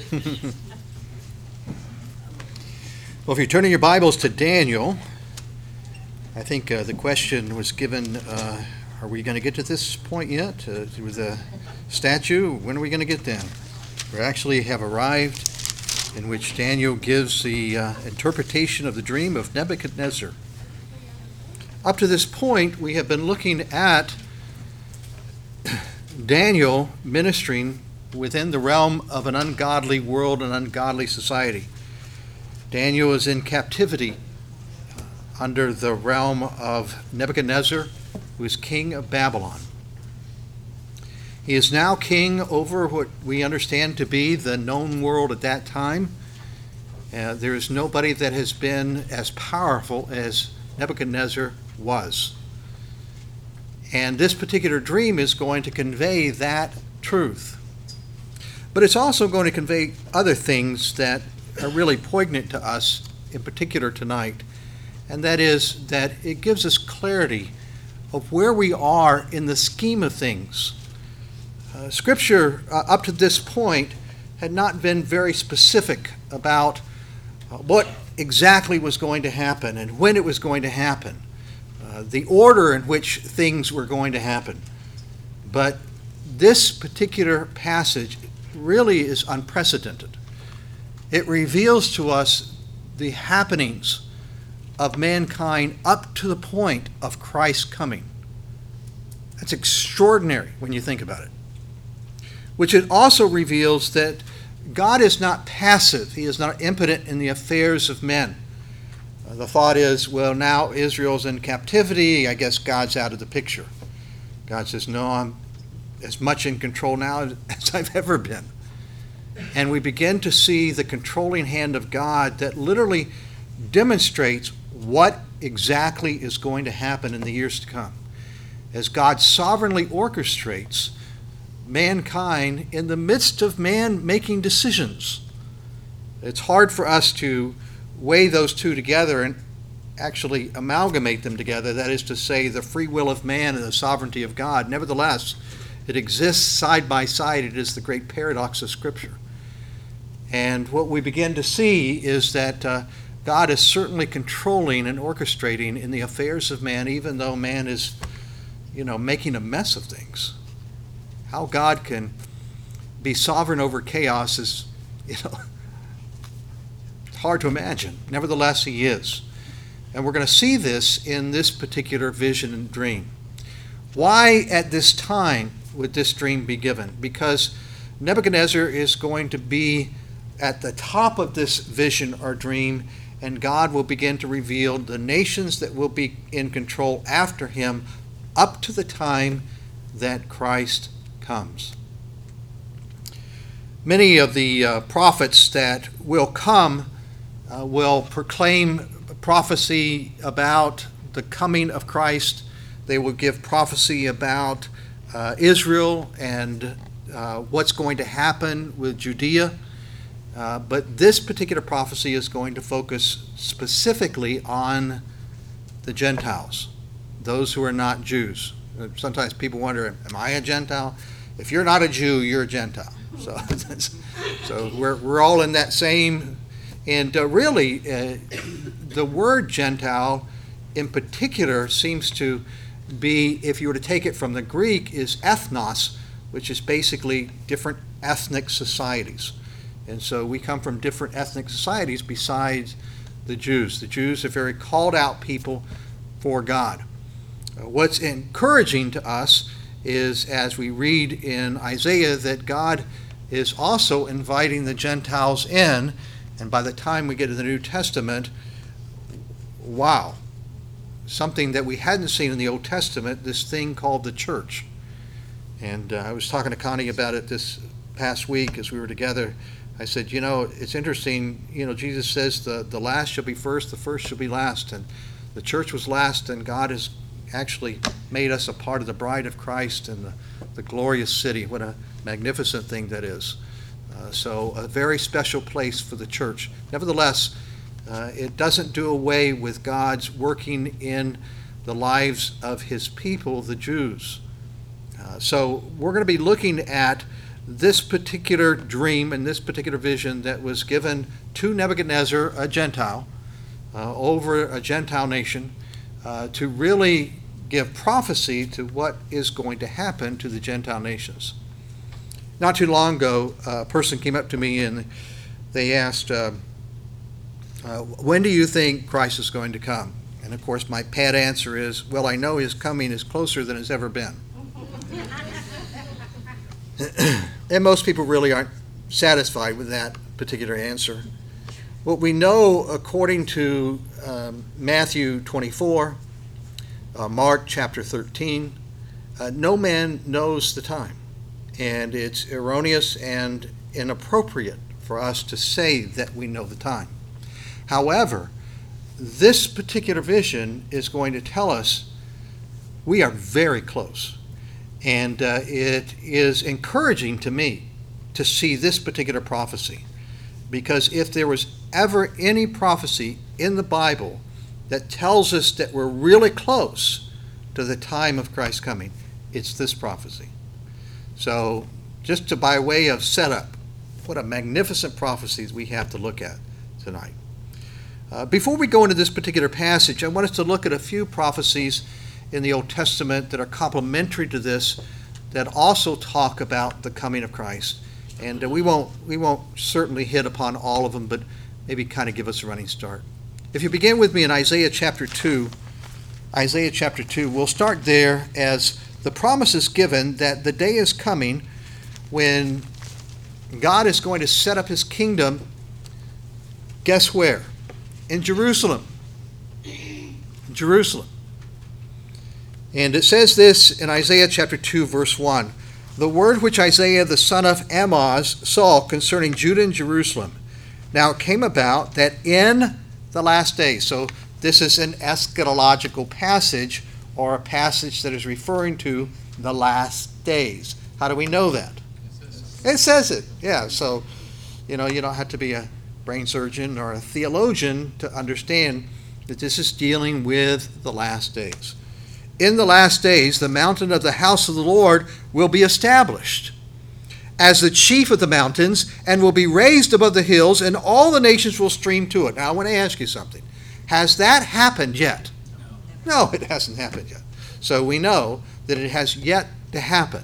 Well, if you're turning your Bibles to Daniel, I think the question was given, are we going to get to this point yet with the statue? When are we going to get there? We actually have arrived, in which Daniel gives the interpretation of the dream of Nebuchadnezzar. Up to this point, we have been looking at Daniel ministering within the realm of an ungodly world and ungodly society. Daniel is in captivity under the realm of Nebuchadnezzar, who is king of Babylon. He is now king over what we understand to be the known world at that time. There is nobody that has been as powerful as Nebuchadnezzar was. And this particular dream is going to convey that truth. But it's also going to convey other things that are really poignant to us, in particular tonight. And that is that it gives us clarity of where we are in the scheme of things. Scripture, up to this point, had not been very specific about what exactly was going to happen and when it was going to happen, the order in which things were going to happen. But this particular passage really is unprecedented. It reveals to us the happenings of mankind up to the point of Christ's coming. That's extraordinary when you think about it. Which it also reveals that God is not passive. He is not impotent in the affairs of men. The thought is, well, now Israel's in captivity. I guess God's out of the picture. God says, no, I'm as much in control now as I've ever been. And we begin to see the controlling hand of God that literally demonstrates what exactly is going to happen in the years to come, as God sovereignly orchestrates mankind in the midst of man making decisions. It's hard for us to weigh those two together and actually amalgamate them together, that is to say, the free will of man and the sovereignty of God. Nevertheless, it exists side by side. It is the great paradox of Scripture. And what we begin to see is that God is certainly controlling and orchestrating in the affairs of man, even though man is, making a mess of things. How God can be sovereign over chaos is, hard to imagine. Nevertheless, he is. And we're going to see this in this particular vision and dream. Why at this time would this dream be given? Because Nebuchadnezzar is going to be at the top of this vision or dream, and God will begin to reveal the nations that will be in control after him up to the time that Christ comes. Many of the prophets that will come will proclaim prophecy about the coming of Christ. They will give prophecy about Israel and what's going to happen with Judea. But this particular prophecy is going to focus specifically on the Gentiles, those who are not Jews. Sometimes people wonder, am I a Gentile? If you're not a Jew, you're a Gentile. So we're all in that same. And really, the word Gentile in particular seems to be, if you were to take it from the Greek, is ethnos, which is basically different ethnic societies. And so we come from different ethnic societies besides the Jews. The Jews are very called out people for God. What's encouraging to us is, as we read in Isaiah, that God is also inviting the Gentiles in. And by the time we get to the New Testament, wow, something that we hadn't seen in the Old Testament, this thing called the church. And I was talking to Connie about it this past week as we were together. I said, it's interesting, Jesus says the last shall be first, the first shall be last. And the church was last, and God has actually made us a part of the bride of Christ and the glorious city. What a magnificent thing that is. So a very special place for the church. Nevertheless, it doesn't do away with God's working in the lives of his people, the Jews. So we're going to be looking at this particular dream and this particular vision that was given to Nebuchadnezzar, a Gentile, over a Gentile nation, to really give prophecy to what is going to happen to the Gentile nations. Not too long ago, a person came up to me and they asked, when do you think Christ is going to come? And of course, my pat answer is, well, I know his coming is closer than it's ever been. And most people really aren't satisfied with that particular answer. What we know, according to Matthew 24, Mark chapter 13, no man knows the time. And it's erroneous and inappropriate for us to say that we know the time. However, this particular vision is going to tell us we are very close. And it is encouraging to me to see this particular prophecy. Because if there was ever any prophecy in the Bible that tells us that we're really close to the time of Christ's coming, it's this prophecy. So just by way of setup, what a magnificent prophecies we have to look at tonight. Before we go into this particular passage, I want us to look at a few prophecies in the Old Testament that are complementary to this, that also talk about the coming of Christ. And we won't certainly hit upon all of them, but maybe kind of give us a running start. If you begin with me in Isaiah chapter 2, we'll start there as the promise is given that the day is coming when God is going to set up his kingdom. Guess where? In Jerusalem. Jerusalem. And it says this in Isaiah chapter 2, verse 1. The word which Isaiah the son of Amoz saw concerning Judah and Jerusalem. Now it came about that in the last days. So this is an eschatological passage, or a passage that is referring to the last days. How do we know that? It says it. Yeah, so you don't have to be a brain surgeon or a theologian to understand that this is dealing with the last days. In the last days, the mountain of the house of the Lord will be established as the chief of the mountains, and will be raised above the hills, and all the nations will stream to it. Now, I want to ask you something. Has that happened yet? No, it hasn't happened yet. So we know that it has yet to happen.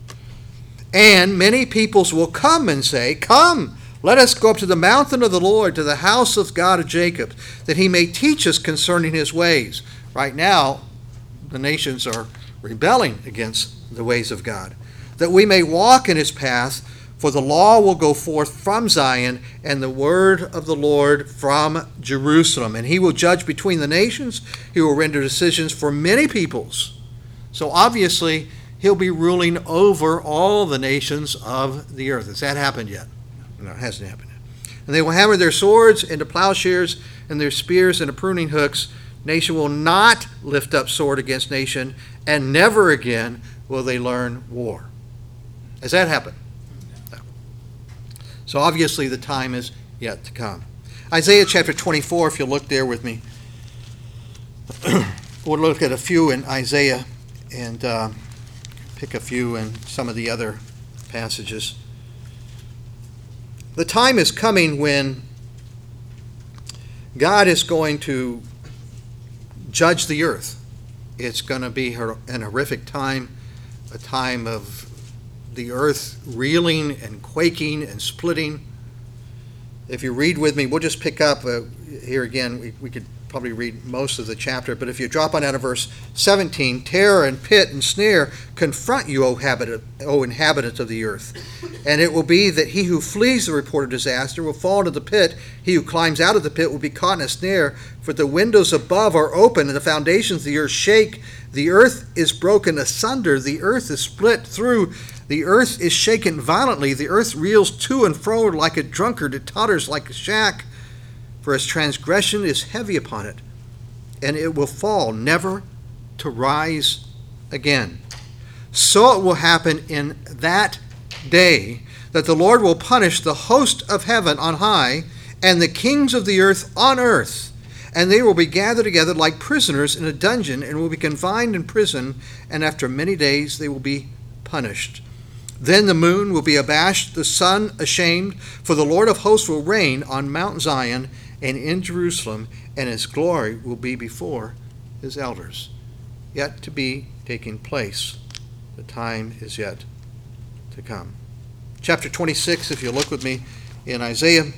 And many peoples will come and say, "Come, let us go up to the mountain of the Lord, to the house of God of Jacob, that he may teach us concerning his ways." Right now, the nations are rebelling against the ways of God. "That we may walk in his path, for the law will go forth from Zion, and the word of the Lord from Jerusalem. And he will judge between the nations. He will render decisions for many peoples." So obviously, he'll be ruling over all the nations of the earth. Has that happened yet? No, it hasn't happened yet. "And they will hammer their swords into plowshares and their spears into pruning hooks. Nation will not lift up sword against nation, and never again will they learn war." Has that happened? No. So obviously the time is yet to come. Isaiah chapter 24, if you'll look there with me. We'll look at a few in Isaiah and pick a few in some of the other passages. The time is coming when God is going to judge the earth. It's going to be an horrific time, a time of the earth reeling and quaking and splitting. If you read with me, we'll just pick up here again. We could probably read most of the chapter, but if you drop on out of verse 17, "Terror and pit and snare confront you, O inhabitants of the earth. And it will be that he who flees the report of disaster will fall into the pit. He who climbs out of the pit will be caught in a snare, for the windows above are open and the foundations of the earth shake. The earth is broken asunder. The earth is split through. The earth is shaken violently. The earth reels to and fro like a drunkard. It totters like a shack. For his transgression is heavy upon it, and it will fall, never to rise again. So it will happen in that day that the Lord will punish the host of heaven on high and the kings of the earth on earth. And they will be gathered together like prisoners in a dungeon, and will be confined in prison, and after many days they will be punished. Then the moon will be abashed, the sun ashamed, for the Lord of hosts will reign on Mount Zion and in Jerusalem, and his glory will be before his elders. Yet to be taking place. The time is yet to come. Chapter 26, if you look with me in Isaiah.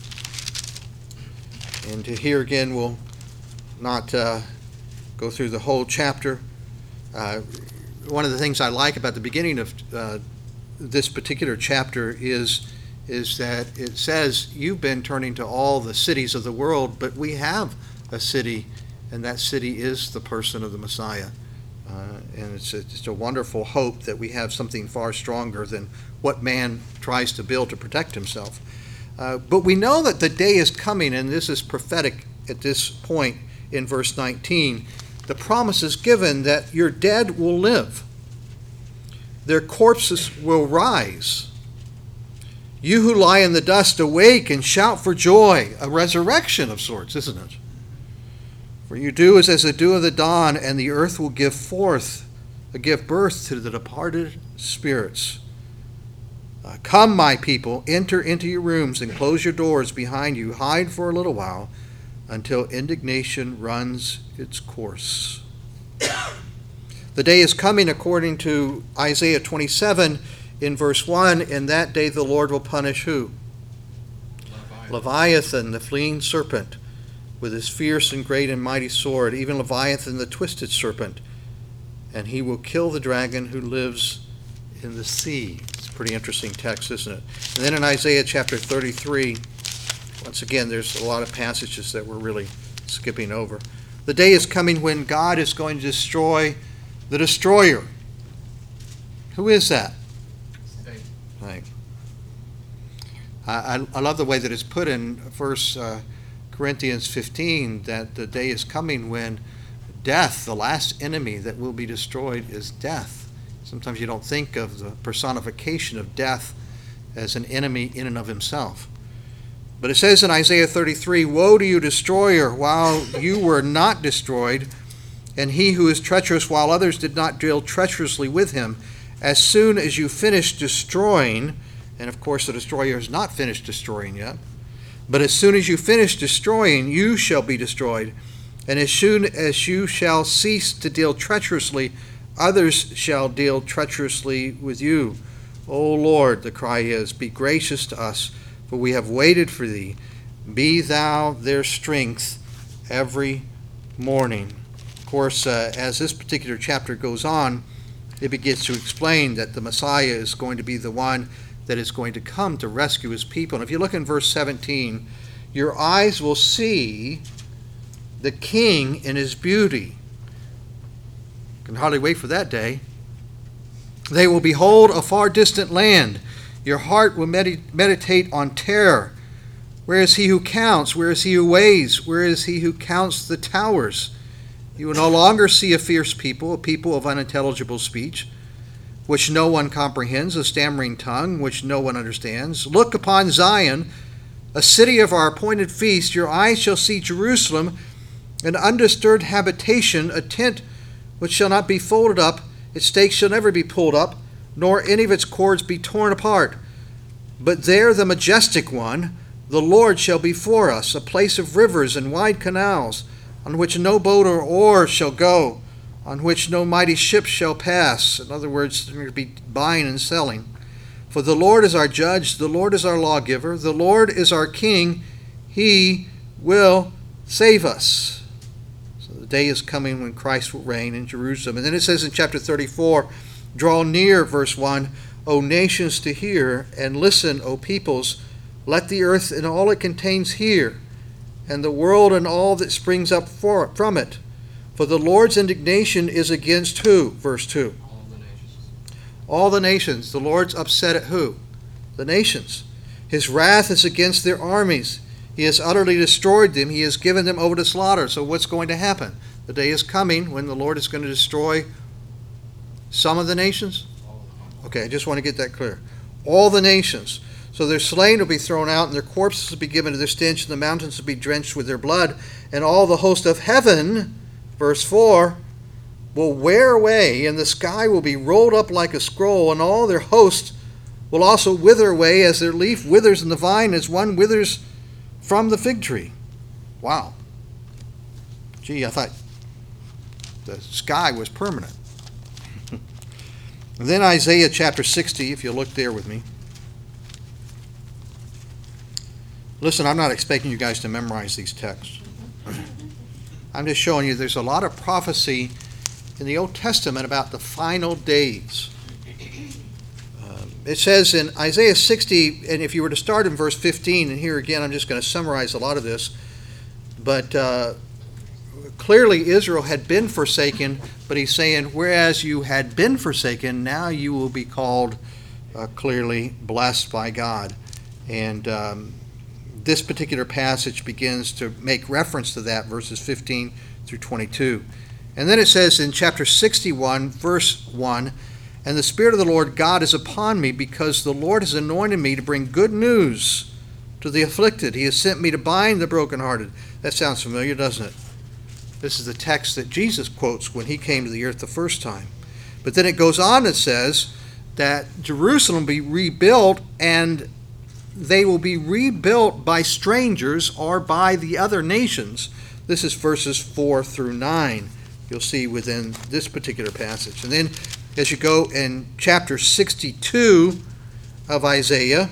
And here again, we'll not go through the whole chapter. One of the things I like about the beginning of this particular chapter is that it says, you've been turning to all the cities of the world, but we have a city, and that city is the person of the Messiah. And it's just a wonderful hope that we have something far stronger than what man tries to build to protect himself. But we know that the day is coming, and this is prophetic at this point in verse 19. The promise is given that your dead will live. Their corpses will rise. You who lie in the dust, awake and shout for joy. A resurrection of sorts, isn't it? For you do as the dew of the dawn, and the earth will give birth to the departed spirits. Come, my people, enter into your rooms and close your doors behind you. Hide for a little while until indignation runs its course. The day is coming, according to Isaiah 27 in verse 1, in that day the Lord will punish who? Leviathan, the fleeing serpent, with his fierce and great and mighty sword, even Leviathan, the twisted serpent, and he will kill the dragon who lives in the sea. It's a pretty interesting text, isn't it? And then in Isaiah chapter 33, once again, there's a lot of passages that we're really skipping over. The day is coming when God is going to destroy the destroyer. Who is that? Right. I love the way that it's put in 1 Corinthians 15, that the day is coming when death, the last enemy that will be destroyed, is death. Sometimes you don't think of the personification of death as an enemy in and of himself. But it says in Isaiah 33, woe to you, destroyer, while you were not destroyed, and he who is treacherous while others did not deal treacherously with him. As soon as you finish destroying, and of course the destroyer has not finished destroying yet, but as soon as you finish destroying, you shall be destroyed. And as soon as you shall cease to deal treacherously, others shall deal treacherously with you. O Lord, the cry is, be gracious to us, for we have waited for thee. Be thou their strength every morning. Of course, as this particular chapter goes on, it begins to explain that the Messiah is going to be the one that is going to come to rescue his people. And if you look in verse 17, your eyes will see the King in his beauty. Can hardly wait for that day. They will behold a far distant land. Your heart will meditate on terror. Where is he who counts? Where is he who weighs? Where is he who counts the towers? You will no longer see a fierce people, a people of unintelligible speech, which no one comprehends, a stammering tongue, which no one understands. Look upon Zion, a city of our appointed feast. Your eyes shall see Jerusalem, an undisturbed habitation, a tent which shall not be folded up. Its stakes shall never be pulled up, nor any of its cords be torn apart. But there the majestic one, the Lord, shall be for us, a place of rivers and wide canals, on which no boat or oar shall go, on which no mighty ship shall pass. In other words, there will be buying and selling. For the Lord is our judge, the Lord is our lawgiver, the Lord is our king, he will save us. So the day is coming when Christ will reign in Jerusalem. And then it says in chapter 34, draw near, verse 1, O nations, to hear, and listen, O peoples. Let the earth and all it contains hear, and the world and all that springs up from it. For the Lord's indignation is against who? Verse 2. All the nations. All the nations. The Lord's upset at who? The nations. His wrath is against their armies. He has utterly destroyed them. He has given them over to slaughter. So what's going to happen? The day is coming when the Lord is going to destroy some of the nations? Okay, I just want to get that clear. All the nations. So their slain will be thrown out, and their corpses will be given to their stench, and the mountains will be drenched with their blood, and all the host of heaven, verse 4, will wear away, and the sky will be rolled up like a scroll, and all their hosts will also wither away as their leaf withers in the vine, as one withers from the fig tree. Wow. Gee, I thought the sky was permanent. And then Isaiah chapter 60, if you'll look there with me. Listen, I'm not expecting you guys to memorize these texts. I'm just showing you there's a lot of prophecy in the Old Testament about the final days. It says in Isaiah 60, and if you were to start in verse 15, and here again I'm just going to summarize a lot of this, but clearly Israel had been forsaken, but he's saying, whereas you had been forsaken, now you will be called clearly blessed by God. And this particular passage begins to make reference to that, verses 15 through 22. And then it says in chapter 61, verse 1, "And the Spirit of the Lord God is upon me, because the Lord has anointed me to bring good news to the afflicted. He has sent me to bind the brokenhearted." That sounds familiar, doesn't it? This is the text that Jesus quotes when he came to the earth the first time. But then it goes on and says that Jerusalem will be rebuilt, and they will be rebuilt by strangers or by the other nations. This is verses 4 through 9. You'll see within this particular passage. And then as you go in chapter 62 of Isaiah,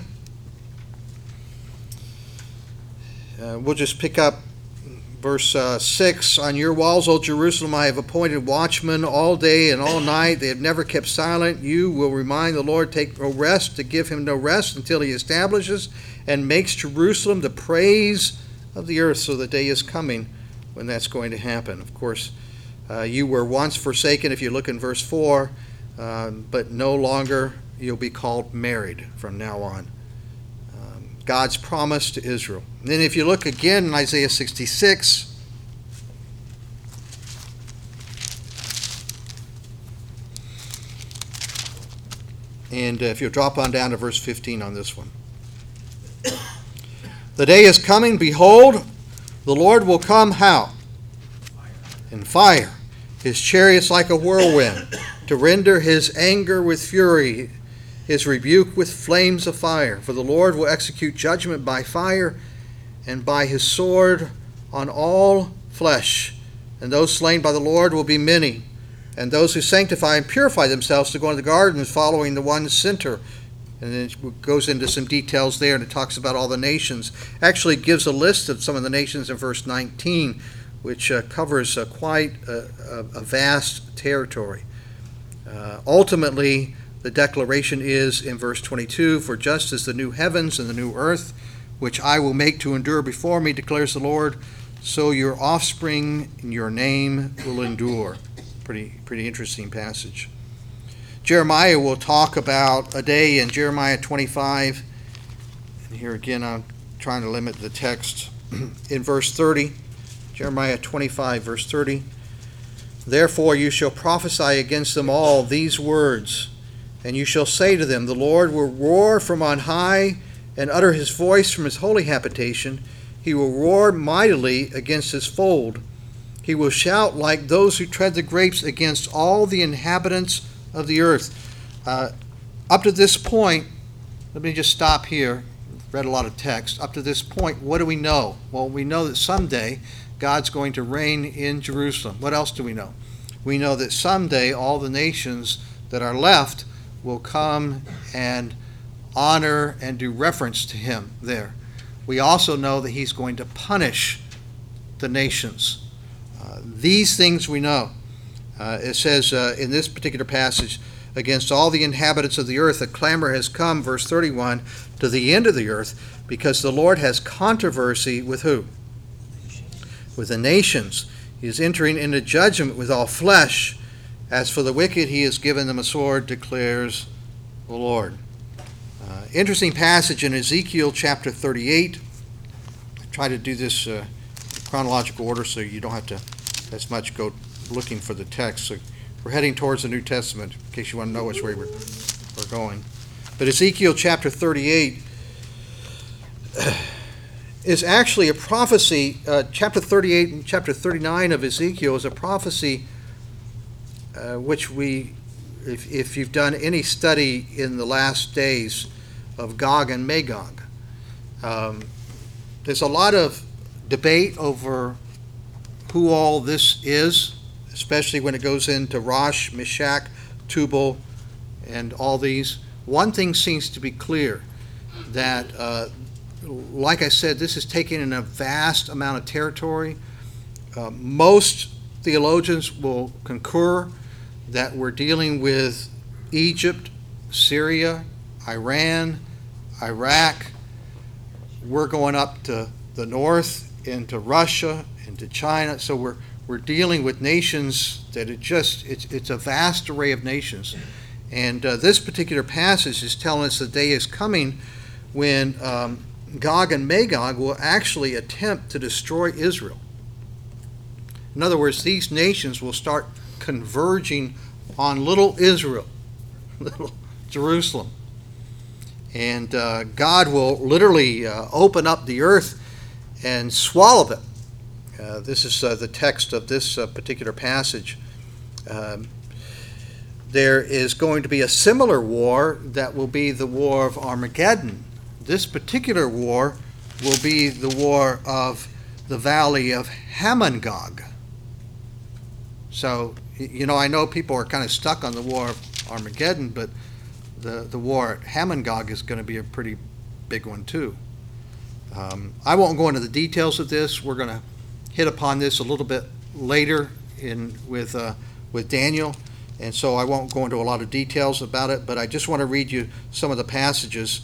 we'll just pick up verse 6. "On your walls, O Jerusalem, I have appointed watchmen all day and all night. They have never kept silent. You will remind the Lord, take no rest, to give him no rest until he establishes and makes Jerusalem the praise of the earth." So the day is coming when that's going to happen. Of course, you were once forsaken, if you look in verse 4, but no longer you'll be called married from now on. God's promise to Israel. And then if you look again in Isaiah 66, and if you'll drop on down to verse 15 on this one. "The day is coming, behold, the Lord will come how? In fire, his chariots like a whirlwind, to render his anger with fury, his rebuke with flames of fire. For the Lord will execute judgment by fire, and by his sword on all flesh. And those slain by the Lord will be many. And those who sanctify and purify themselves to go into the gardens, following the one center." And then it goes into some details there, and it talks about all the nations. Actually gives a list of some of the nations in verse 19, which covers quite a vast territory. Ultimately, the declaration is in verse 22, "For just as the new heavens and the new earth, which I will make to endure before me, declares the Lord, so your offspring and your name will endure." Pretty interesting passage. Jeremiah will talk about a day in Jeremiah 25. And here again, I'm trying to limit the text. In verse 30, Jeremiah 25, verse 30, "Therefore you shall prophesy against them all these words, and you shall say to them, the Lord will roar from on high and utter his voice from his holy habitation. He will roar mightily against his fold. He will shout like those who tread the grapes against all the inhabitants of the earth." Up to this point, let me just stop here. Read a lot of text. Up to this point, what do we know? Well, we know that someday God's going to reign in Jerusalem. What else do we know? We know that someday all the nations that are left will come and honor and do reference to him there. We also know that he's going to punish the nations. These things we know. It says in this particular passage, "Against all the inhabitants of the earth, a clamor has come," verse 31, "to the end of the earth, because the Lord has controversy with" who? "With the nations. He is entering into judgment with all flesh. As for the wicked, he has given them a sword, declares the Lord." Interesting passage in Ezekiel chapter 38. I try to do this in chronological order so you don't have to as much go looking for the text. So we're heading towards the New Testament, in case you want to know which way we're going. But Ezekiel chapter 38 is actually a prophecy. Chapter 38 and chapter 39 of Ezekiel is a prophecy which if you've done any study in the last days of Gog and Magog, there's a lot of debate over who all this is, especially when it goes into Rosh, Meshach, Tubal, and all these. One thing seems to be clear, that, like I said, this is taking in a vast amount of territory. Most theologians will concur that we're dealing with Egypt, Syria, Iran, Iraq. We're going up to the north into Russia, into China. So we're dealing with nations that it's a vast array of nations. And this particular passage is telling us the day is coming when Gog and Magog will actually attempt to destroy Israel. In other words, these nations will start converging on little Israel, little Jerusalem. And God will literally open up the earth and swallow them. This is the text of this particular passage. There is going to be a similar war that will be the war of Armageddon. This particular war will be the war of the valley of Hamon-Gog. So, I know people are kind of stuck on the war of Armageddon, but the war at Hamon-Gog is going to be a pretty big one too. I won't go into the details of this. We're going to hit upon this a little bit later with Daniel, and so I won't go into a lot of details about it, but I just want to read you some of the passages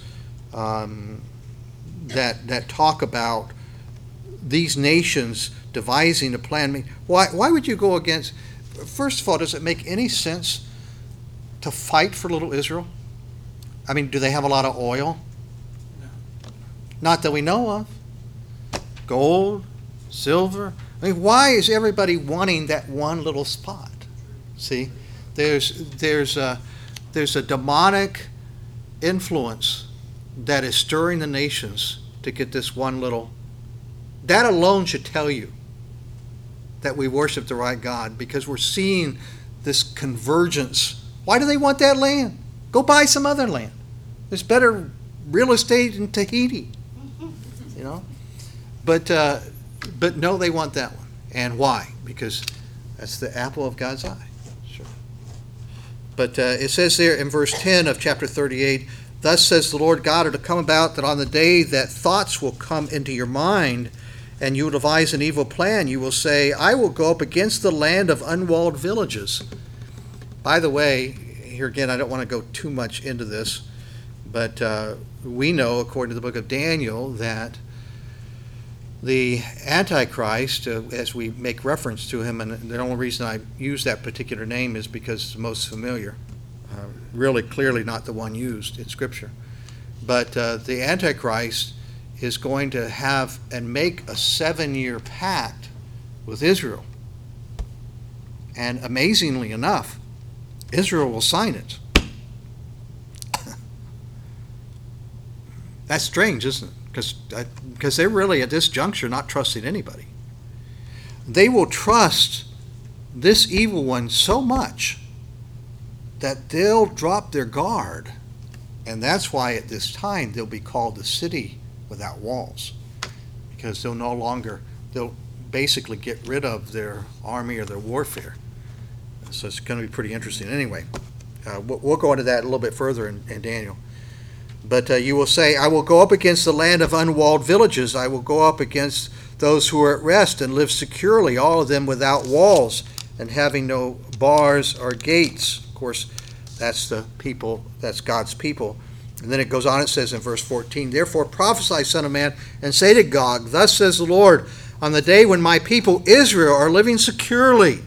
that talk about these nations devising a plan. I mean, why would you go against? First of all, does it make any sense to fight for little Israel? I mean, do they have a lot of oil? No. Not that we know of. Gold, silver. I mean, why is everybody wanting that one little spot? See, there's a demonic influence that is stirring the nations to get this one little. That alone should tell you that we worship the right God, because we're seeing this convergence. Why do they want that land? Go buy some other land. There's better real estate in Tahiti, But no, they want that one. And why? Because that's the apple of God's eye. Sure. But it says there in verse 10 of chapter 38, "Thus says the Lord God, it'll come about that on the day that thoughts will come into your mind, and you will devise an evil plan, you will say, I will go up against the land of unwalled villages." By the way, here again, I don't want to go too much into this, but we know, according to the book of Daniel, that the Antichrist, as we make reference to him, and the only reason I use that particular name is because it's the most familiar, really clearly not the one used in Scripture. But the Antichrist is going to have and make a 7-year pact with Israel. And amazingly enough, Israel will sign it. That's strange, isn't it? Because they're really at this juncture not trusting anybody. They will trust this evil one so much that they'll drop their guard. And that's why at this time they'll be called the city without walls. Because they'll basically get rid of their army or their warfare. So it's going to be pretty interesting. Anyway, we'll go into that a little bit further in Daniel. But you will say, I will go up against the land of unwalled villages. I will go up against those who are at rest and live securely, all of them without walls and having no bars or gates. Of course, that's the people, that's God's people. And then it goes on, it says in verse 14, "Therefore prophesy, Son of man, and say to Gog, Thus says the Lord, on the day when my people Israel are living securely.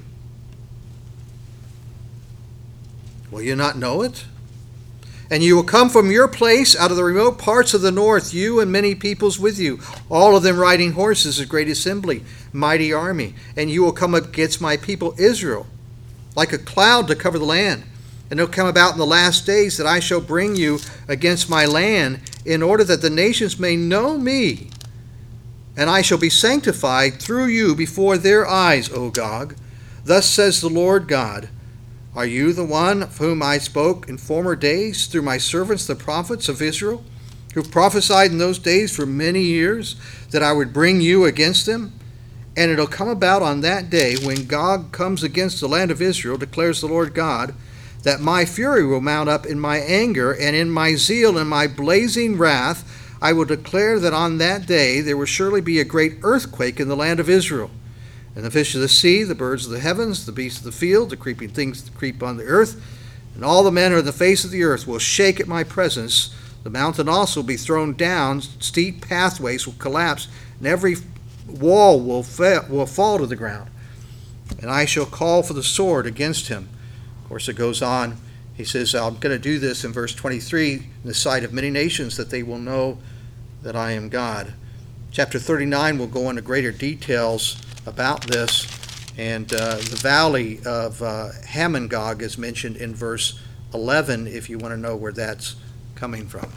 Will you not know it? And you will come from your place out of the remote parts of the north, you and many peoples with you, all of them riding horses, a great assembly, mighty army. And you will come against my people Israel, like a cloud to cover the land. And it will come about in the last days that I shall bring you against my land, in order that the nations may know me. And I shall be sanctified through you before their eyes, O Gog. Thus says the Lord God, Are you the one of whom I spoke in former days through my servants the prophets of Israel, who prophesied in those days for many years that I would bring you against them? And it'll come about on that day when Gog comes against the land of Israel, declares the Lord God, that my fury will mount up in my anger, and in my zeal and my blazing wrath I will declare that on that day there will surely be a great earthquake in the land of Israel. And the fish of the sea, the birds of the heavens, the beasts of the field, the creeping things that creep on the earth, and all the men on the face of the earth will shake at my presence. The mountain also will be thrown down, steep pathways will collapse, and every wall will fall to the ground. And I shall call for the sword against him. Of course, it goes on. He says, I'm going to do this in verse 23, in the sight of many nations, that they will know that I am God. Chapter 39 will go into greater details about this, and the valley of Hamon-Gog is mentioned in verse 11, if you want to know where that's coming from.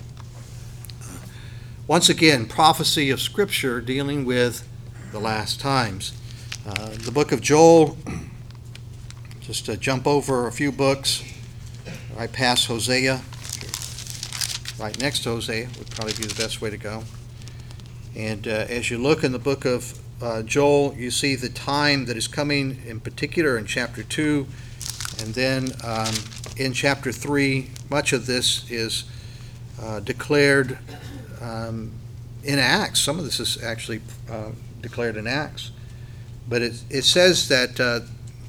Once again, prophecy of Scripture dealing with the last times. The book of Joel, just to jump over a few books, right past Hosea, right next to Hosea would probably be the best way to go. And as you look in the book of Joel, you see the time that is coming, in particular in chapter 2, and then in chapter 3, much of this is declared in Acts. Some of this is actually declared in Acts. But it says that,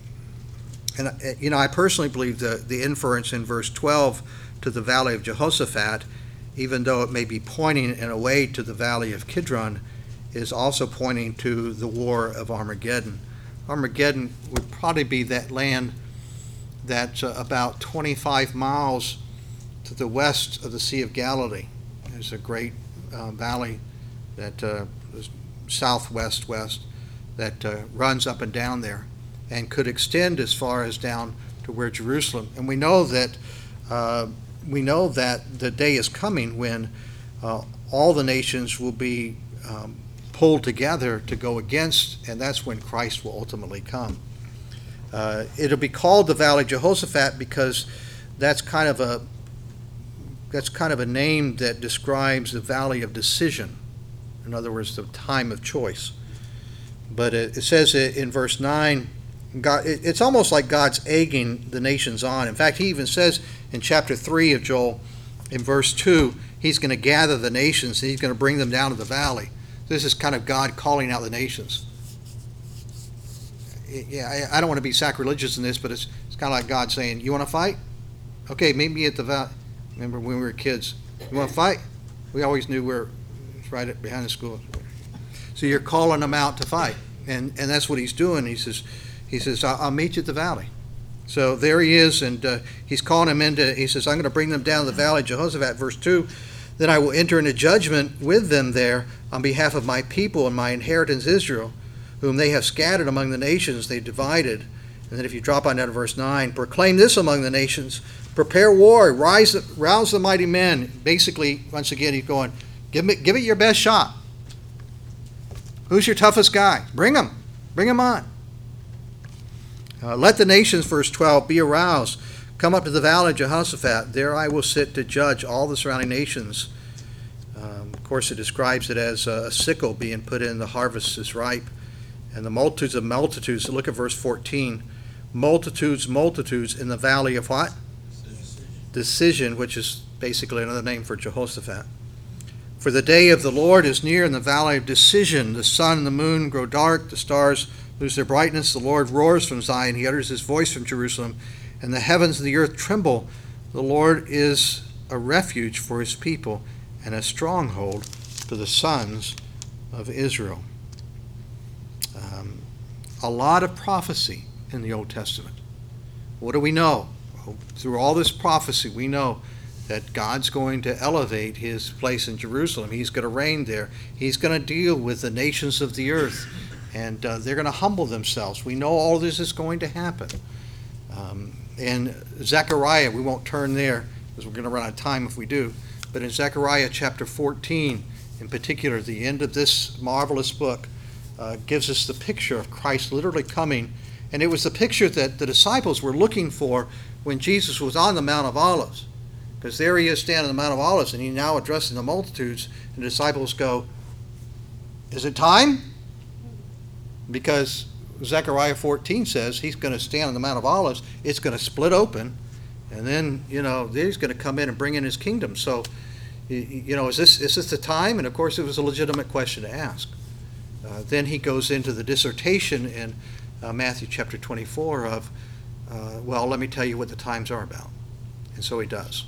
I personally believe the inference in verse 12 to the valley of Jehoshaphat, even though it may be pointing in a way to the valley of Kidron, is also pointing to the war of Armageddon. Armageddon would probably be that land that's about 25 miles to the west of the Sea of Galilee. There's a great valley that is southwest-west that runs up and down there and could extend as far as down to where Jerusalem. And we know that the day is coming when all the nations will be pulled together to go against, and that's when Christ will ultimately come. It'll be called the Valley of Jehoshaphat because that's kind of a name that describes the valley of decision. In other words, the time of choice. But it says in verse 9, it's almost like God's egging the nations on. In fact, he even says in chapter 3 of Joel, in verse 2, he's going to gather the nations and he's going to bring them down to the valley. This is kind of God calling out the nations. Yeah, I don't want to be sacrilegious in this, but it's kind of like God saying, you want to fight? Okay, meet me at the valley. Remember when we were kids, you want to fight? We always knew we're right behind the school. So you're calling them out to fight. And that's what he's doing. He says, I'll meet you at the valley. So there he is, and he's calling them into, he says, I'm going to bring them down to the valley of Jehoshaphat, verse 2. Then I will enter into judgment with them there on behalf of my people and my inheritance Israel, whom they have scattered among the nations they divided. And then if you drop on down to verse 9, proclaim this among the nations, prepare war, rouse the mighty men. Basically, once again, he's going, give it your best shot. Who's your toughest guy? Bring him on. Let the nations, verse 12, be aroused. Come up to the valley of Jehoshaphat. There I will sit to judge all the surrounding nations. Of course, it describes it as a sickle being put in. The harvest is ripe. And the multitudes of multitudes. So look at verse 14. Multitudes in the valley of what? Decision, which is basically another name for Jehoshaphat. For the day of the Lord is near in the valley of decision. The sun and the moon grow dark. The stars lose their brightness. The Lord roars from Zion. He utters his voice from Jerusalem. And the heavens and the earth tremble. The Lord is a refuge for his people and a stronghold for the sons of Israel. A lot of prophecy in the Old Testament. What do we know? Well, through all this prophecy, we know that God's going to elevate his place in Jerusalem. He's going to reign there. He's going to deal with the nations of the earth, and they're going to humble themselves. We know all this is going to happen. In Zechariah, we won't turn there because we're going to run out of time if we do, but in Zechariah chapter 14, in particular, the end of this marvelous book gives us the picture of Christ literally coming And it was the picture that the disciples were looking for when Jesus was on the Mount of Olives. Because there he is standing on the Mount of Olives, and he's now addressing the multitudes, and the disciples go, is it time? Because Zechariah 14 says he's going to stand on the Mount of Olives, it's going to split open, and then, he's going to come in and bring in his kingdom. So, is this the time? And of course it was a legitimate question to ask. Then he goes into the dissertation in Matthew chapter 24 of, let me tell you what the times are about. And so he does.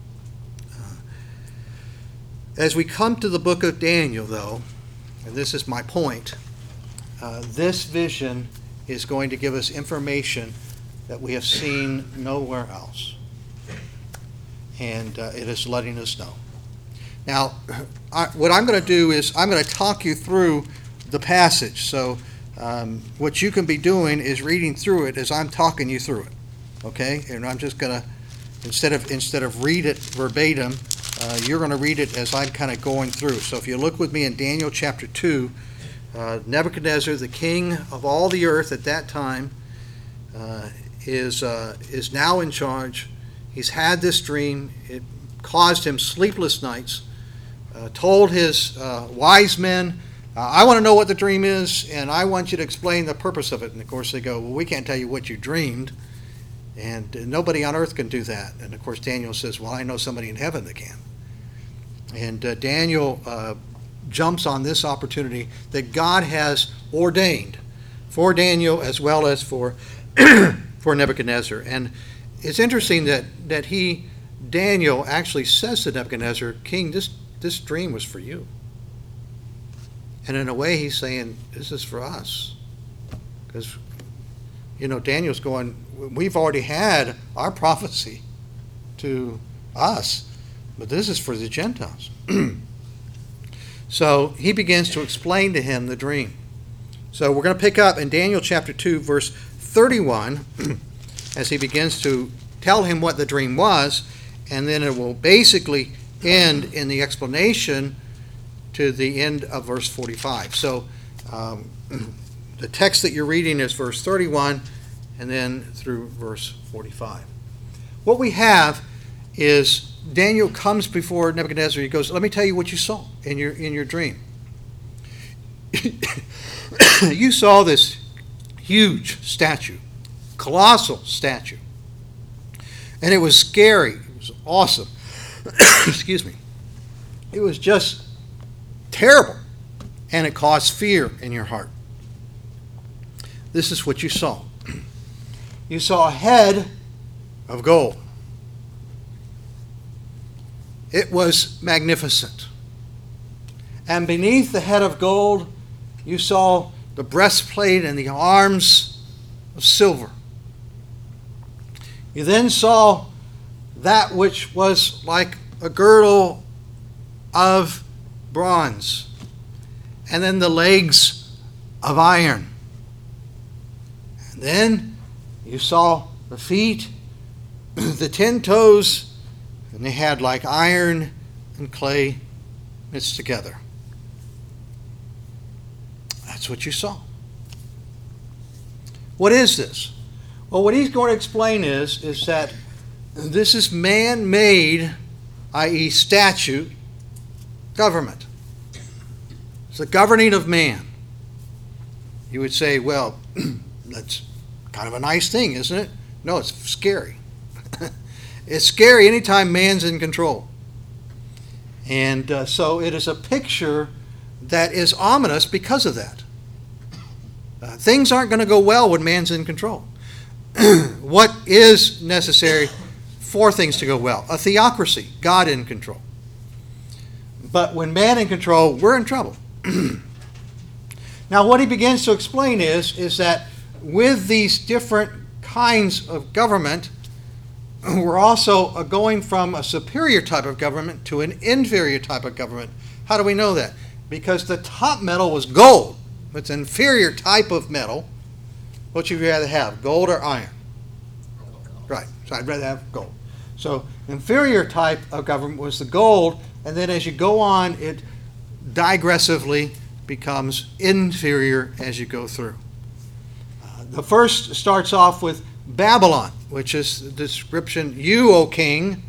As we come to the book of Daniel, though, and this is my point, this vision is going to give us information that we have seen nowhere else. And it is letting us know. Now, what I'm going to do is I'm going to talk you through the passage. So what you can be doing is reading through it as I'm talking you through it. Okay? And I'm just going to, instead of read it verbatim, you're going to read it as I'm kind of going through. So if you look with me in Daniel chapter 2, Nebuchadnezzar, the king of all the earth at that time, is now in charge. He's had this dream. It caused him sleepless nights. Told his wise men, I want to know what the dream is, and I want you to explain the purpose of it. And of course they go, well, we can't tell you what you dreamed, and nobody on earth can do that. And of course Daniel says, well, I know somebody in heaven that can. And Daniel jumps on this opportunity that God has ordained for Daniel as well as for for Nebuchadnezzar. And it's interesting that Daniel actually says to Nebuchadnezzar, King, this dream was for you. And in a way he's saying, this is for us. Because, Daniel's going, we've already had our prophecy to us, but this is for the Gentiles. So he begins to explain to him the dream. So we're going to pick up in Daniel chapter 2, verse 31, as he begins to tell him what the dream was, and then it will basically end in the explanation to the end of verse 45. So the text that you're reading is verse 31 and then through verse 45. What we have is Daniel comes before Nebuchadnezzar. He goes, let me tell you what you saw in your dream. You saw this huge statue, colossal statue. And it was scary. It was awesome. Excuse me. It was just terrible. And it caused fear in your heart. This is what you saw. You saw a head of gold. It was magnificent. And beneath the head of gold, you saw the breastplate and the arms of silver. You then saw that which was like a girdle of bronze, and then the legs of iron. And then you saw the feet, the 10 toes, and they had like iron and clay mixed together. That's what you saw. What is this? Well, what he's going to explain is that this is man-made, i.e. statute, government. It's the governing of man. You would say, well, that's kind of a nice thing, isn't it? No, it's scary. It's scary anytime man's in control. And so it is a picture that is ominous because of that. Things aren't going to go well when man's in control. What is necessary for things to go well? A theocracy, God in control. But when man in control, we're in trouble. Now what he begins to explain is that with these different kinds of government, we're also going from a superior type of government to an inferior type of government. How do we know that? Because the top metal was gold. It's an inferior type of metal. What would you rather have, gold or iron? Right, so I'd rather have gold. So inferior type of government was the gold, and then as you go on, it digressively becomes inferior as you go through. The first starts off with Babylon, which is the description, you, O king,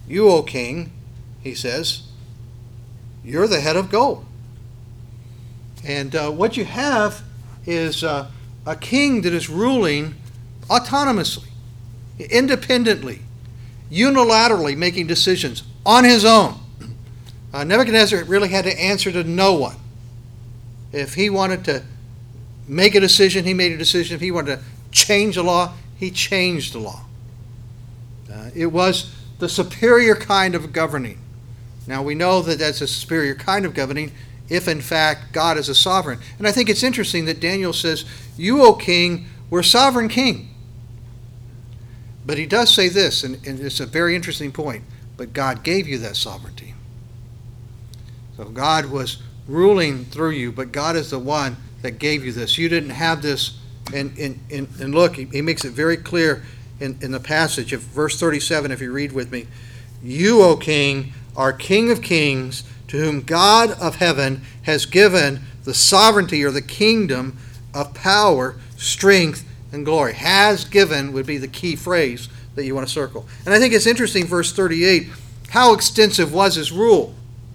he says, you're the head of gold. And what you have is a king that is ruling autonomously, independently, unilaterally making decisions on his own. Nebuchadnezzar really had to answer to no one. If he wanted to make a decision, he made a decision. If he wanted to change the law, he changed the law. It was the superior kind of governing. Now we know that that's a superior kind of governing if in fact God is a sovereign. And I think it's interesting that Daniel says, you, O king, were sovereign king. But he does say this, and it's a very interesting point, but God gave you that sovereignty. So God was ruling through you, but God is the one that gave you this. You didn't have this. And look, he makes it very clear in the passage of verse 37, if you read with me. You, O king, are King of kings, to whom God of heaven has given the sovereignty or the kingdom of power, strength, and glory. Has given would be the key phrase that you want to circle. And I think it's interesting, verse 38, how extensive was his rule?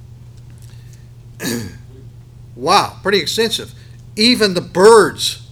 Wow, pretty extensive. Even the birds.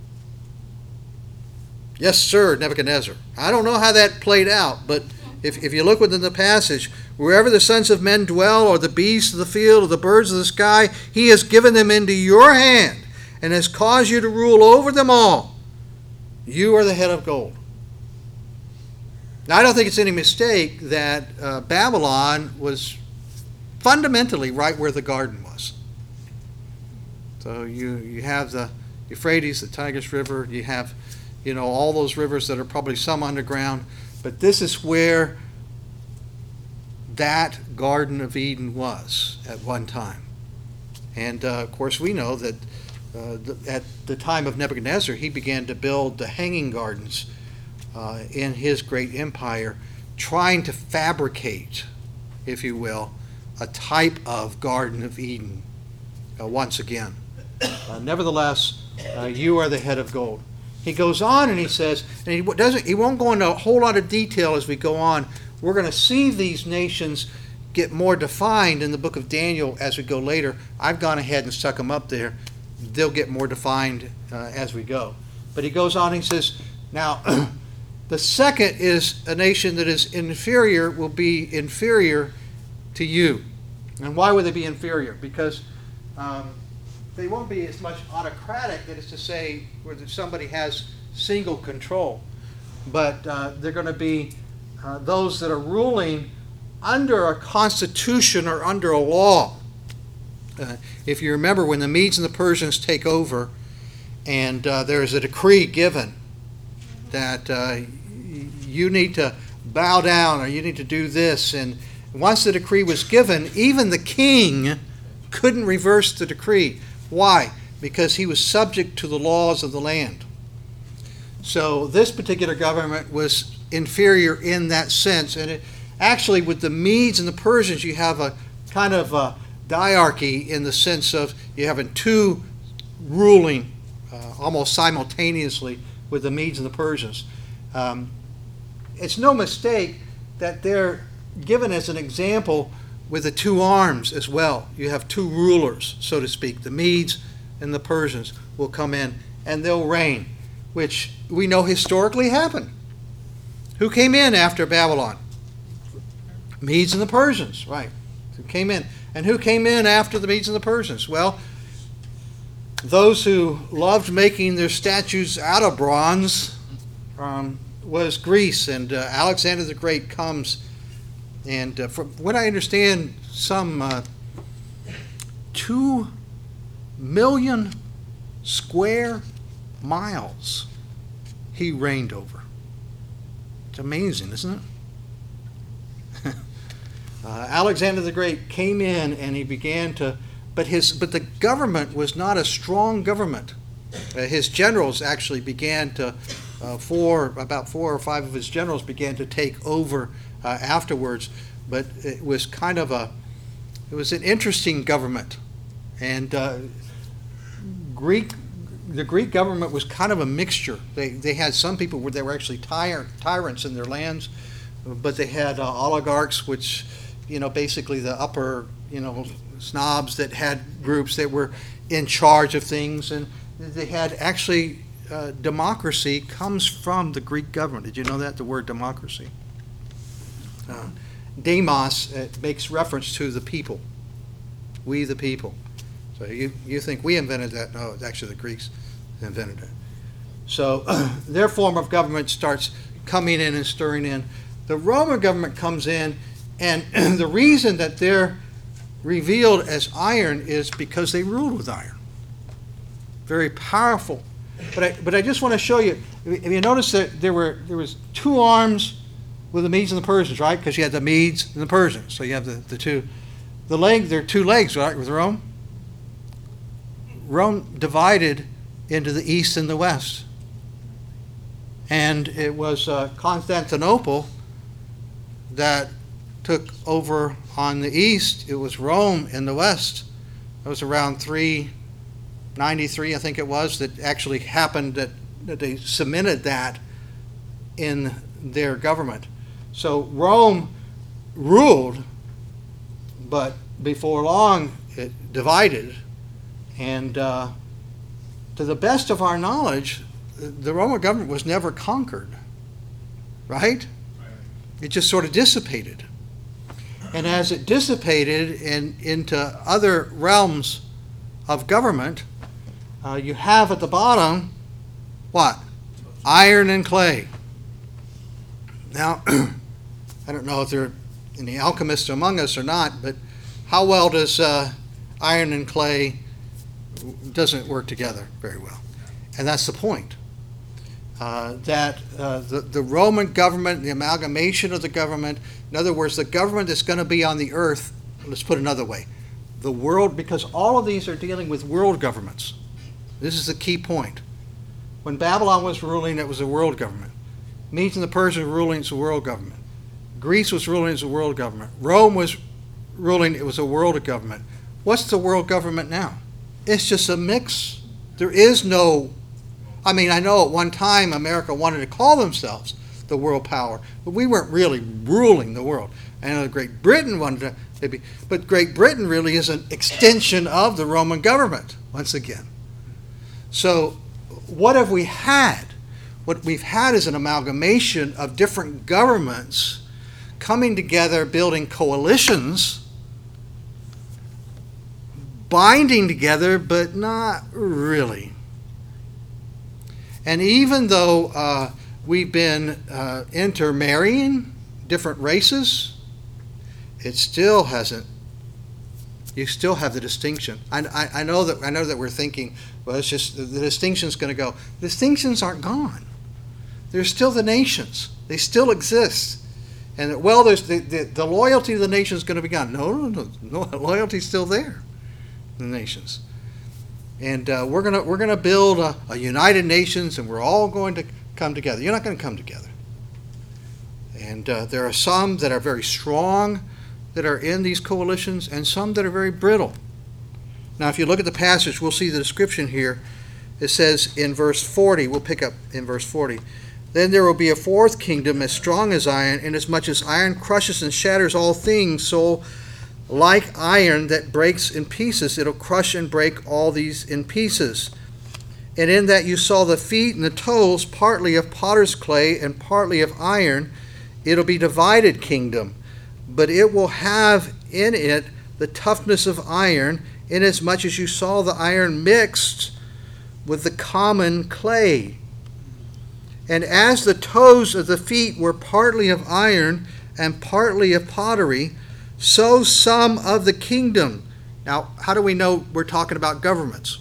Yes, sir, Nebuchadnezzar. I don't know how that played out, but if you look within the passage, wherever the sons of men dwell, or the beasts of the field, or the birds of the sky, he has given them into your hand, and has caused you to rule over them all. You are the head of gold. Now, I don't think it's any mistake that Babylon was fundamentally right where the garden was. So you have the Euphrates, the Tigris River, you have, all those rivers that are probably some underground, but this is where that Garden of Eden was at one time. And of course we know that at the time of Nebuchadnezzar, he began to build the hanging gardens in his great empire, trying to fabricate, if you will, a type of Garden of Eden once again. Nevertheless, you are the head of gold. He goes on and he says, and he won't go into a whole lot of detail as we go on. We're going to see these nations get more defined in the book of Daniel as we go later. I've gone ahead and stuck them up there. They'll get more defined as we go. But he goes on and he says, now, the second is a nation that is inferior, will be inferior to you. And why would they be inferior? Because they won't be as much autocratic, that is to say, where somebody has single control. But they're going to be those that are ruling under a constitution or under a law. If you remember, when the Medes and the Persians take over, and there is a decree given that you need to bow down or you need to do this, and once the decree was given, even the king couldn't reverse the decree. Why? Because he was subject to the laws of the land. So this particular government was inferior in that sense. And actually, with the Medes and the Persians, you have a kind of a diarchy in the sense of you having two ruling almost simultaneously with the Medes and the Persians. It's no mistake that they're given as an example with the two arms as well. You have two rulers, so to speak. The Medes and the Persians will come in and they'll reign, which we know historically happened. Who came in after Babylon? Medes and the Persians, right. Who came in. And who came in after the Medes and the Persians? Well, those who loved making their statues out of bronze was Greece, and Alexander the Great comes. And from what I understand, some 2 million square miles he reigned over. It's amazing, isn't it? Alexander the Great came in and he began to, but the government was not a strong government. His generals actually began to, about 4 or 5 of his generals began to take over afterwards, but it was it was an interesting government. And Greek the Greek government was kind of a mixture. They had some people where they were actually tyrants in their lands, but they had oligarchs, which, basically the upper, snobs that had groups that were in charge of things, and they had actually democracy comes from the Greek government. Did you know that, the word democracy? Demos makes reference to the people. We the people. So you think we invented that? No, it's actually the Greeks invented it. So their form of government starts coming in and stirring in. The Roman government comes in, and the reason that they're revealed as iron is because they ruled with iron. Very powerful. But I just want to show you. If you notice that there was two arms with the Medes and the Persians, right? Because you had the Medes and the Persians. So you have the two. There are two legs, right, with Rome. Rome divided into the east and the west. And it was Constantinople that took over on the east. It was Rome in the west. It was around 393, I think it was, that actually happened, that they cemented that in their government. So Rome ruled, but before long it divided. And to the best of our knowledge, the Roman government was never conquered, right? It just sort of dissipated. And as it dissipated into other realms of government, you have at the bottom, what? Iron and clay. Now, I don't know if there are any alchemists among us or not, but how well does iron and clay doesn't work together very well? And that's the point. That the Roman government, the amalgamation of the government, in other words, the government that's going to be on the earth, let's put it another way, the world, because all of these are dealing with world governments. This is the key point. When Babylon was ruling, it was a world government. Medes and the Persians were ruling, it's a world government. Greece was ruling, it's a world government. Rome was ruling, it was a world government. What's the world government now? It's just a mix. There is no, I know at one time America wanted to call themselves the world power, but we weren't really ruling the world. I know Great Britain wanted to, maybe, but Great Britain really is an extension of the Roman government, once again. So what have we had? What we've had is an amalgamation of different governments coming together, building coalitions, binding together, but not really. And even though we've been intermarrying different races, it still hasn't. You still have the distinction. I know that we're thinking, well, it's just the distinction's going to go. The distinctions aren't gone. There's still the nations. They still exist. And there's the loyalty of the nation is going to be gone. No, loyalty's still there. The nations. And we're gonna build a United Nations, and we're all going to come together. You're not going to come together. And there are some that are very strong that are in these coalitions, and some that are very brittle. Now, if you look at the passage, we'll see the description here. It says in verse 40, we'll pick up in verse 40, then there will be a fourth kingdom as strong as iron, inasmuch as iron crushes and shatters all things, so like iron that breaks in pieces, it'll crush and break all these in pieces. And in that you saw the feet and the toes, partly of potter's clay and partly of iron, it'll be divided kingdom. But it will have in it the toughness of iron, inasmuch as you saw the iron mixed with the common clay. And as the toes of the feet were partly of iron and partly of pottery, so some of the kingdom. Now, how do we know we're talking about governments?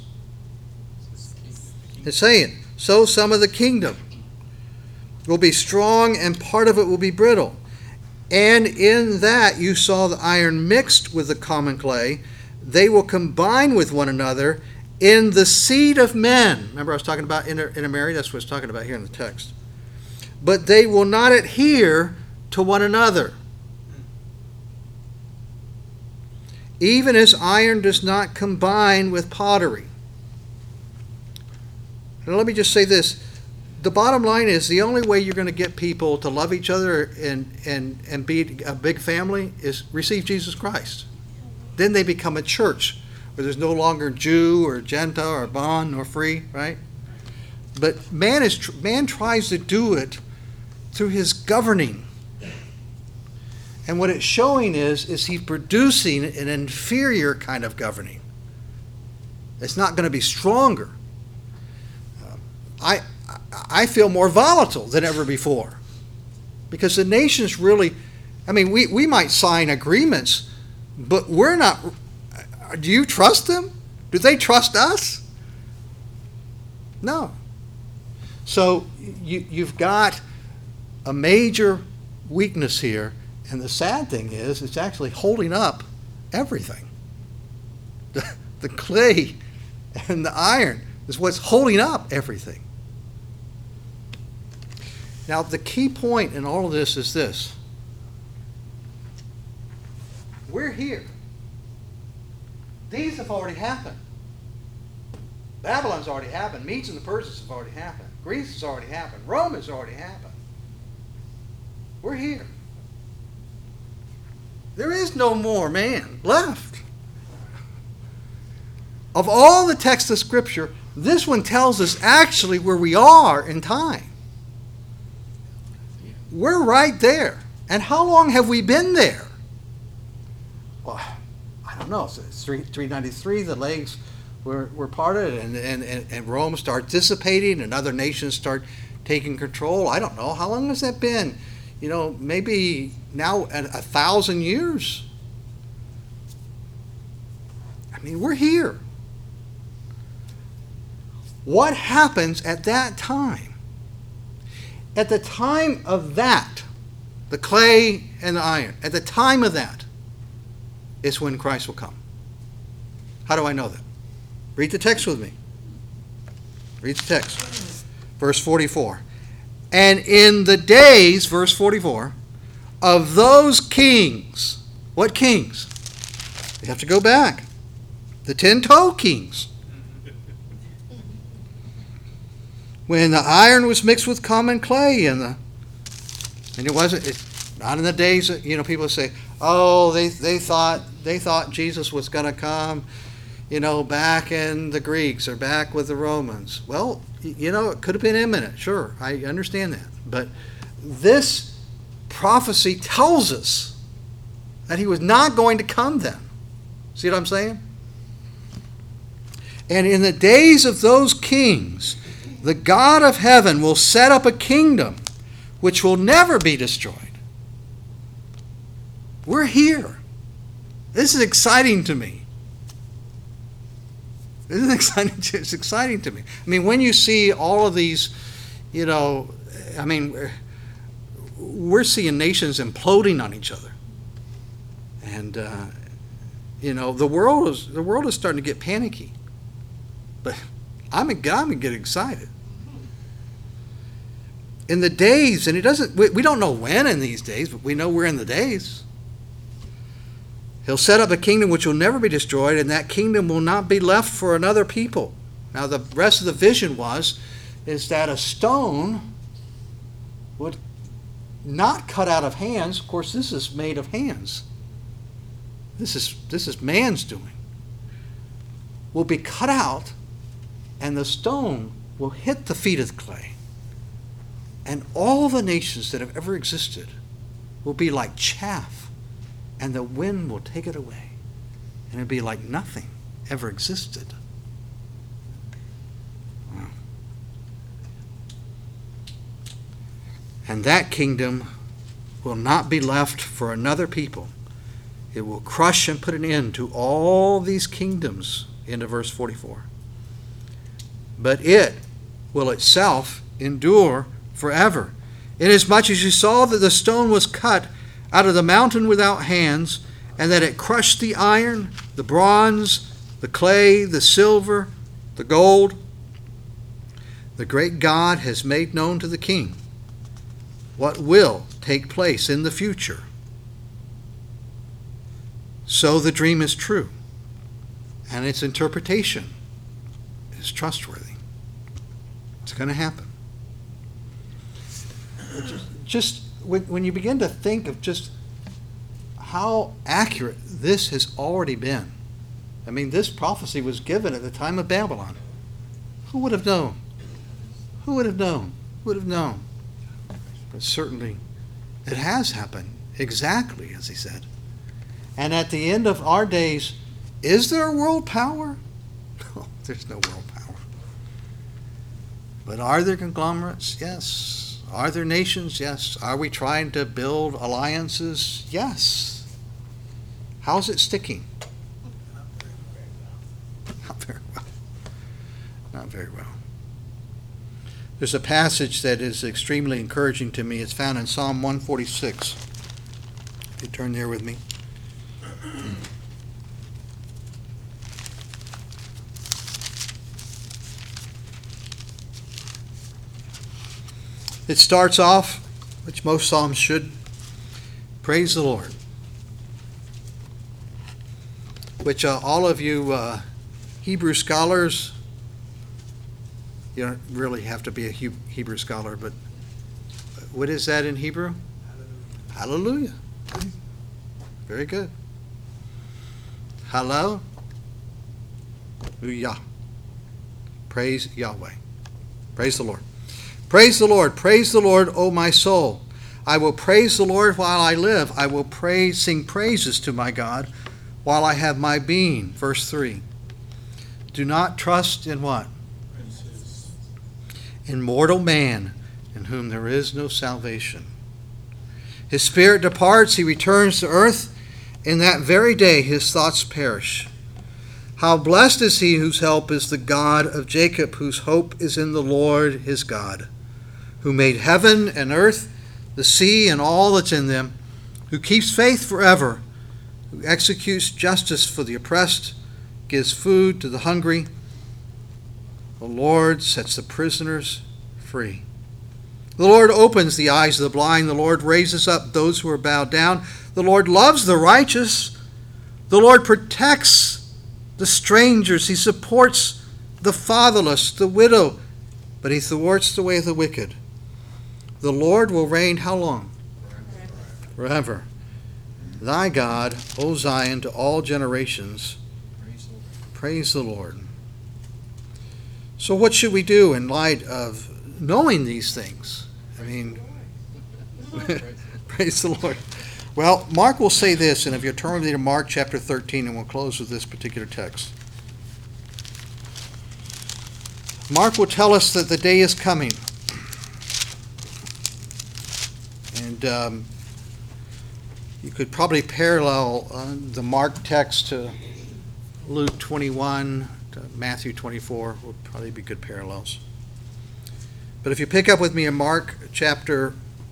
It's saying, so some of the kingdom will be strong and part of it will be brittle. And in that you saw the iron mixed with the common clay. They will combine with one another in the seed of men. Remember I was talking about intermarry? That's what it's talking about here in the text. But they will not adhere to one another. Even as iron does not combine with pottery. Now let me just say this. The bottom line is the only way you're going to get people to love each other and be a big family is receive Jesus Christ. Then they become a church where there's no longer Jew or Gentile or bond or free, right? But man tries to do it through his governing. And what it's showing is he's producing an inferior kind of governing. It's not going to be stronger. I feel more volatile than ever before. Because the nations really, I mean, we might sign agreements, but we're not, do you trust them? Do they trust us? No. So you've got a major weakness here, and the sad thing is it's actually holding up everything. The clay and the iron is what's holding up everything. Now, the key point in all of this is this. We're here. These have already happened. Babylon's already happened. Medes and the Persians have already happened. Greece has already happened. Rome has already happened. We're here. There is no more man left. Of all the texts of Scripture, this one tells us actually where we are in time. We're right there. And how long have we been there? Well, I don't know. So it's 393, the legs were parted, and Rome starts dissipating, and other nations start taking control. I don't know. How long has that been? You know, maybe now 1,000 years. I mean, we're here. What happens at that time? At the time of that, the clay and the iron, at the time of that is when Christ will come. How do I know that? Read the text with me. Read the text. Verse 44. And in the days, verse 44, of those kings. What kings? You have to go back. The 10-toe kings. When the iron was mixed with common clay and it wasn't not in the days that, you know, people say, oh, they thought Jesus was going to come, you know, back in the Greeks or back with the Romans. Well, you know, it could have been imminent, sure, I understand that. But this prophecy tells us that he was not going to come then. See what I'm saying? And in the days of those kings, the God of heaven will set up a kingdom which will never be destroyed. We're here. This is exciting to me. It's exciting to me. I mean, when you see all of these, you know, I mean, we're seeing nations imploding on each other. And, you know, the world is starting to get panicky. But I'm going to get excited. In the days, and we don't know when in these days, but we know we're in the days. He'll set up a kingdom which will never be destroyed, and that kingdom will not be left for another people. Now, the rest of the vision is that a stone would not cut out of hands. Of course, this is made of hands. This is man's doing. Will be cut out, and the stone will hit the feet of the clay. And all the nations that have ever existed will be like chaff, and the wind will take it away. And it'll be like nothing ever existed. Wow. And that kingdom will not be left for another people. It will crush and put an end to all these kingdoms, into verse 44. But it will itself endure forever. Inasmuch as you saw that the stone was cut out of the mountain without hands, and that it crushed the iron, the bronze, the clay, the silver, the gold, the great God has made known to the king what will take place in the future. So the dream is true, and its interpretation is trustworthy. It's going to happen. Just when you begin to think of just how accurate this has already been. I mean, this prophecy was given at the time of Babylon. Who would have known? Who would have known? Who would have known? But certainly it has happened exactly as he said. And at the end of our days, is there a world power? No, there's no world power. But are there conglomerates? Yes. Are there nations? Yes. Are we trying to build alliances? Yes. How's it sticking? Not very well. Not very well. There's a passage that is extremely encouraging to me. It's found in Psalm 146. If you turn there with me. It starts off, which most psalms should, praise the Lord. Which all of you Hebrew scholars, you don't really have to be a Hebrew scholar, but what is that in Hebrew? Hallelujah. Hallelujah. Very good. Hallelujah. Praise Yahweh. Praise the Lord. Praise the Lord. Praise the Lord, O my soul. I will praise the Lord while I live. I will sing praises to my God while I have my being. Verse 3. Do not trust in what? Princes. In mortal man, in whom there is no salvation. His spirit departs, he returns to earth. In that very day his thoughts perish. How blessed is he whose help is the God of Jacob, whose hope is in the Lord his God, who made heaven and earth, the sea and all that's in them, who keeps faith forever, who executes justice for the oppressed, gives food to the hungry. The Lord sets the prisoners free. The Lord opens the eyes of the blind. The Lord raises up those who are bowed down. The Lord loves the righteous. The Lord protects the strangers. He supports the fatherless, the widow, but he thwarts the way of the wicked. The Lord will reign how long? Forever. Thy God, O Zion, to all generations. Praise the Lord. So what should we do in light of knowing these things? I mean, praise the Lord. Well, Mark will say this, and if you turn with me to Mark chapter 13, and we'll close with this particular text. Mark will tell us that the day is coming. And you could probably parallel the Mark text to Luke 21, to Matthew 24, would probably be good parallels. But if you pick up with me in Mark chapter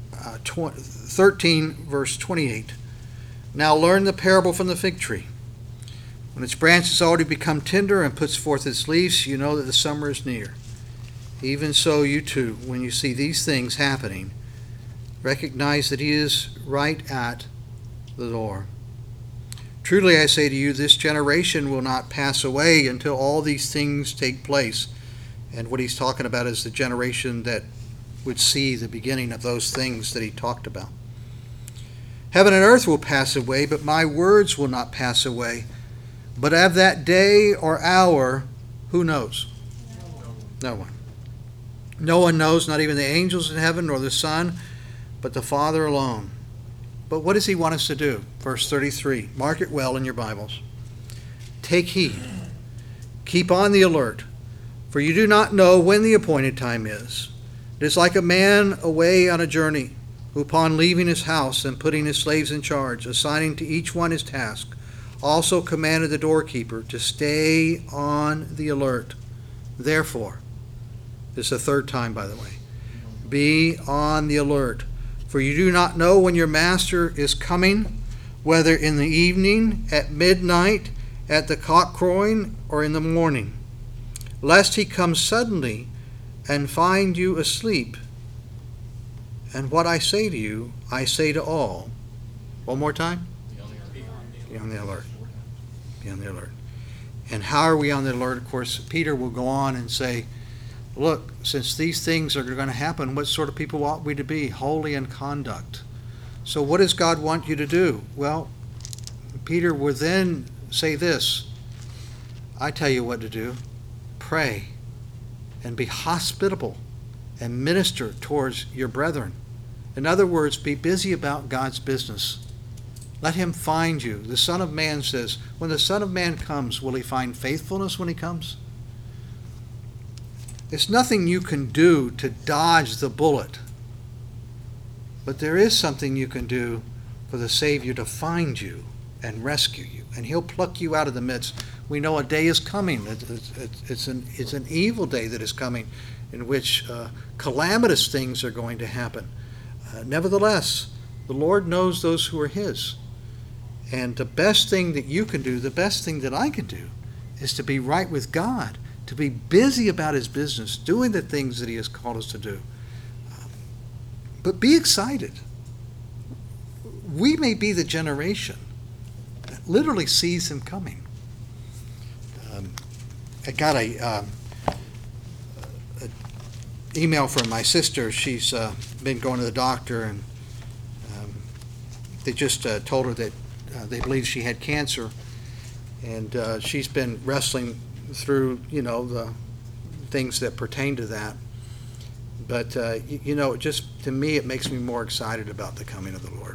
13, verse 28, now learn the parable from the fig tree. When its branch has already become tender and puts forth its leaves, you know that the summer is near. Even so, you too, when you see these things happening, recognize that he is right at the door. Truly I say to you, this generation will not pass away until all these things take place. And what he's talking about is the generation that would see the beginning of those things that he talked about. Heaven and earth will pass away, but my words will not pass away. But of that day or hour, who knows? No one. No one knows, not even the angels in heaven nor the Son, but the Father alone. But what does he want us to do? Verse 33. Mark it well in your Bibles. Take heed. Keep on the alert, for you do not know when the appointed time is. It is like a man away on a journey, who upon leaving his house and putting his slaves in charge, assigning to each one his task, also commanded the doorkeeper to stay on the alert. Therefore, this is the third time, by the way, be on the alert, for you do not know when your master is coming, whether in the evening, at midnight, at the cock crowing, or in the morning, lest he come suddenly and find you asleep. And what I say to you, I say to all. One more time. Be on the alert. Be on the alert. And how are we on the alert? Of course, Peter will go on and say look, since these things are going to happen, what sort of people ought we to be? Holy in conduct. So what does God want you to do? Well, Peter will then say this, I tell you what to do. Pray and be hospitable and minister towards your brethren. In other words, be busy about God's business. Let him find you. The Son of Man says, when the Son of Man comes, will he find faithfulness when he comes? There's nothing you can do to dodge the bullet. But there is something you can do for the Savior to find you and rescue you. And he'll pluck you out of the midst. We know a day is coming. It's an evil day that is coming in which calamitous things are going to happen. Nevertheless, the Lord knows those who are his. And the best thing that you can do, the best thing that I can do, is to be right with God, to be busy about his business, doing the things that he has called us to do. But be excited. We may be the generation that literally sees him coming. I got a email from my sister. She's been going to the doctor, and they just told her that they believe she had cancer, and she's been wrestling through, the things that pertain to that. But, just to me, it makes me more excited about the coming of the Lord.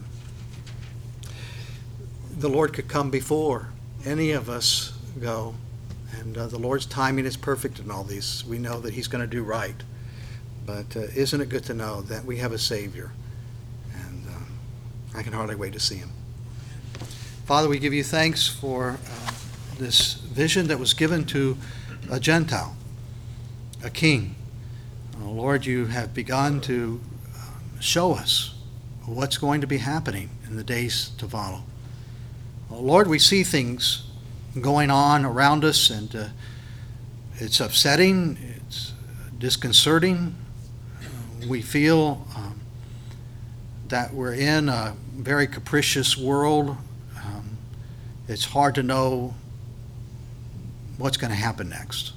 The Lord could come before any of us go, and the Lord's timing is perfect in all these. We know that he's going to do right. But isn't it good to know that we have a Savior? And I can hardly wait to see him. Father, we give you thanks for this vision that was given to a Gentile, a king. Lord, you have begun to show us what's going to be happening in the days to follow. Lord, we see things going on around us, and it's upsetting, it's disconcerting. We feel that we're in a very capricious world. It's hard to know what's going to happen next.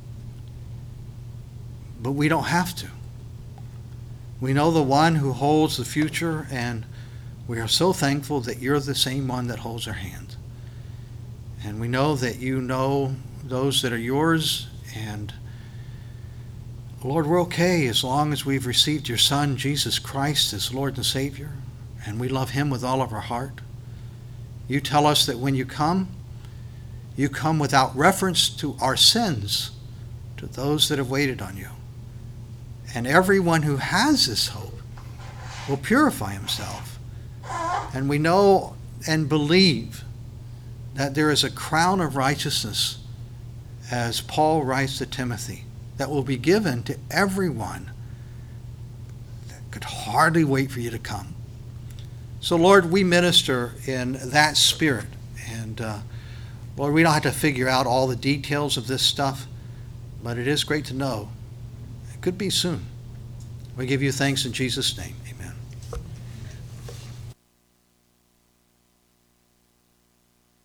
But we don't have to. We know the one who holds the future, and we are so thankful that you're the same one that holds our hand. And we know that you know those that are yours, and Lord, we're okay as long as we've received your Son, Jesus Christ, as Lord and Savior, and we love him with all of our heart. You tell us that when you come without reference to our sins, to those that have waited on you. And everyone who has this hope will purify himself. And we know and believe that there is a crown of righteousness, as Paul writes to Timothy, that will be given to everyone that could hardly wait for you to come. So, Lord, we minister in that spirit. And, Lord, we don't have to figure out all the details of this stuff, but it is great to know it could be soon. We give you thanks in Jesus' name. Amen.